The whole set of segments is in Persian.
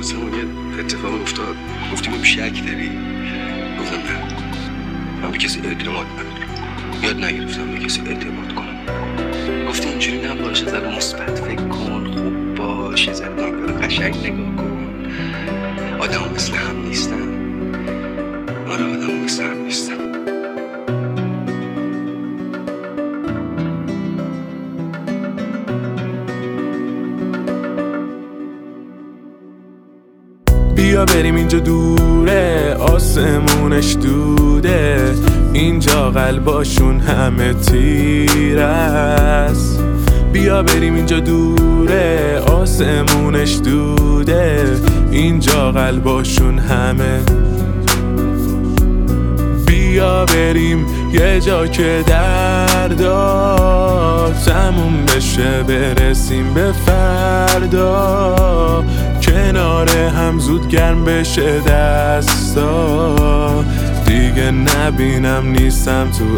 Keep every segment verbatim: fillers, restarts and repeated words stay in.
واسه اون یه اتفاق افتاد. گفتیم اون شک داری؟ گفتم نه، من به کسی اعتماد ندارم، یاد نگرفتم به کسی اعتماد کنم. گفتی اینجوری نباشه، ذره مثبت فکر کن، خوب باش، یه ذره دنیا قشنگ نگاه کن. آدم مثل هم نیستن. آره آدم مثل هم نیستن. بیا بریم اینجا دوره، آسمونش دوده، اینجا قلباشون همه تیر است. بیا بریم اینجا دوره، آسمونش دوده، اینجا قلباشون همه. بیا بریم یه جا که دردا تموم بشه، برسیم به فردا، کنار هم زود گرم بشه دستا، دیگه نبینم نیستم تو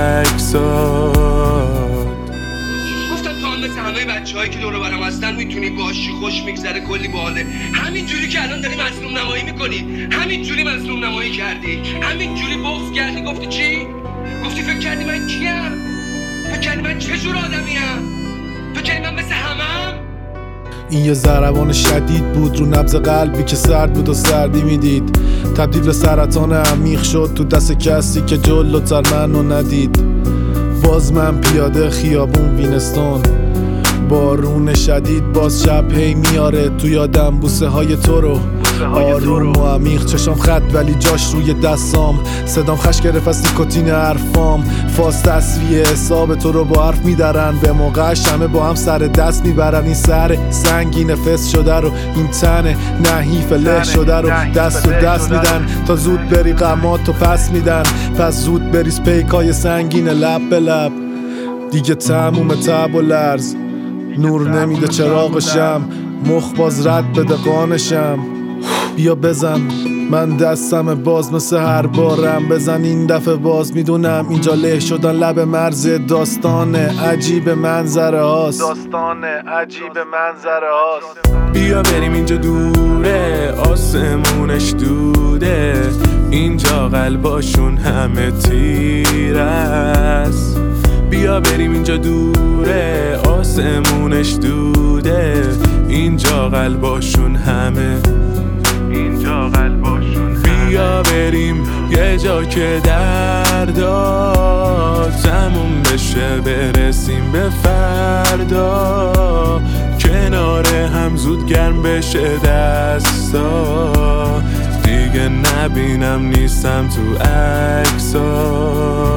عکسات. گفتم تو هم مثل همه بچه هایی که دور و برم هستن میتونی باشی، خوش میگذره، کلی باله. همین جوری که الان داری مظلوم نمایی میکنی، همین جوری مظلوم نمایی کردی، همین جوری بغض کردی. گفتی چی؟ گفتی فکر کردی من کیم؟ فکر کردی من چه جور آدمیم؟ فکر کردی من مثل همم؟ این یه ضربان شدید بود رو نبض قلبی که سرد بود و سردی میدید، تبدیل به سرطان عمیق شد تو دست کسی که جلوتر منو ندید. باز من پیاده خیابون وینستون، بارون شدید باز شب هی میاره تو یادم بوسه های تو رو، آروم و عمیق، چشام خط ولی جاش روی دستام، صدام خش گرفت از نیکوتین حرفام، فاز تصویه حساب تو رو با حرف میدارن، به موقعش همه با هم سر دست میبرن. این سر سنگین فس شده رو، این تن نحیف له شده رو، دست و دست میدن تا زود بری غماتو پس میدن، پس زود بریز پیکای سنگین لب به لب، دیگه تموم تب و لرز، نور نمیده چراغ شم، مخ باز رد بده قانشم. بیا بزن من دستم باز مثل هر بارم، بزن این دفعه باز، میدونم اینجا له شدن لب مرز، داستان عجیب منظره هاست، داستان عجیب منظره هاست. بیا بریم اینجا دوره، آسمونش دوده، اینجا قلباشون همه تیر است. بیا بریم اینجا دوره، آسمونش دوده، اینجا قلباشون همه، اینجا قلباشون همه. بیا بریم یه جا که دردا تموم بشه، برسیم به فردا، کنار هم زود گرم بشه دستا، دیگه نبینم نیستم تو عکسات.